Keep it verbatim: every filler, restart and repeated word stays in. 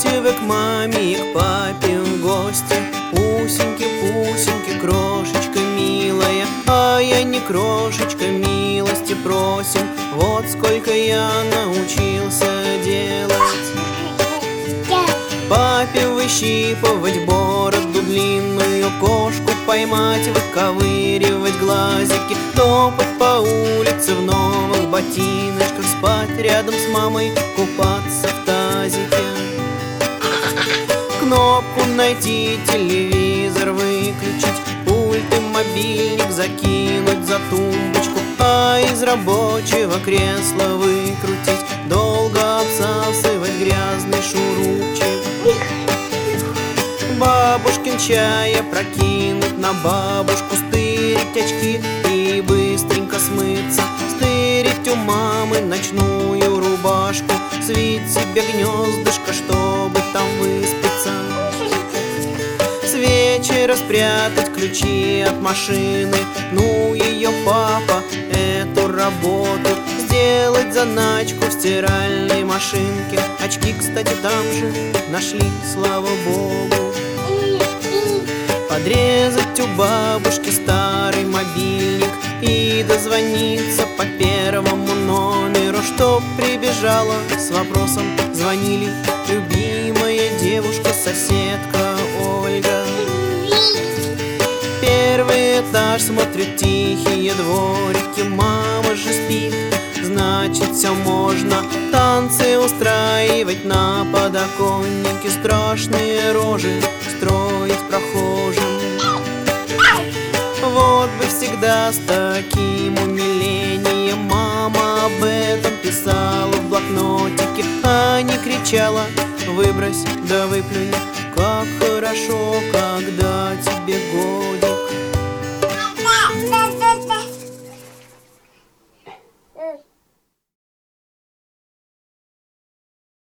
Идете вы к маме и к папе в гости. Пусеньки, пусеньки, крошечка милая, а я не крошечка, милости просим. Вот сколько я научился делать. Папе выщипывать бороду длинную, кошку поймать, выковыривать глазики, топать по улице в новых ботиночках, спать рядом с мамой, купаться в тазике. Кнопку найти, телевизор выключить, пульт и мобильник закинуть за тумбочку, а из рабочего кресла выкрутить, долго обсасывать грязный шурупчик. Бабушкин чай опрокинуть на бабушку, стырить очки и быстренько смыться, стырить у мамы ночную рубашку, свить себе гнездышко, чтобы там выспаться. С вечера спрятать ключи от машины, ну ее папа, эту работу сделать заначку в стиральной машинке. Очки, кстати, там же нашли, слава богу. Подрезать у бабушки старый мобильник и дозвониться по первому номеру, чтоб прибежала с вопросом. Звонили: любимая девушка, соседка Ольга. Первый этаж, смотрит тихие дворики, мама же спит, значит все можно. Танцы устраивать на подоконнике, страшные рожи строить прохожим. Вот бы всегда с таким умилением мама об этом писала в блокнотике, а не кричала: выбрось да выплюнь, как хорошо, когда тебе горе.